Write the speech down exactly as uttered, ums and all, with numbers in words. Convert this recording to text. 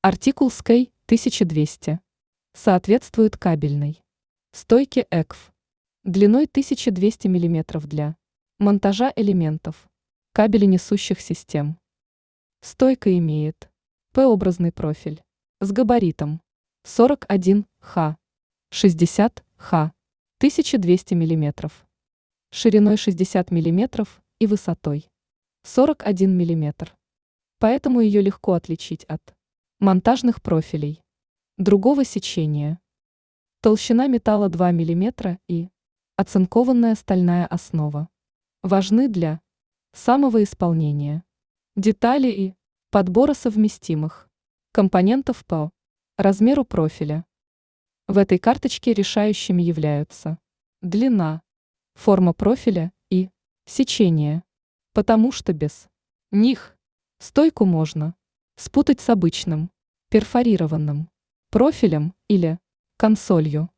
Артикул эс кей тысяча двести. Соответствует кабельной стойке и кей эф длиной тысяча двести миллиметров для монтажа элементов кабеленесущих систем. Стойка имеет П-образный профиль с габаритом сорок один ха, шестьдесят ха, тысяча двести миллиметров, шириной шестьдесят миллиметров и высотой сорок один миллиметр. Поэтому ее легко отличить от монтажных профилей другого сечения. Толщина металла два миллиметра и оцинкованная стальная основа важны для самого исполнения детали и подбора совместимых компонентов по размеру профиля. В этой карточке решающими являются длина, форма профиля и сечение, потому что без них стойку можно спутать с обычным перфорированным профилем или консолью.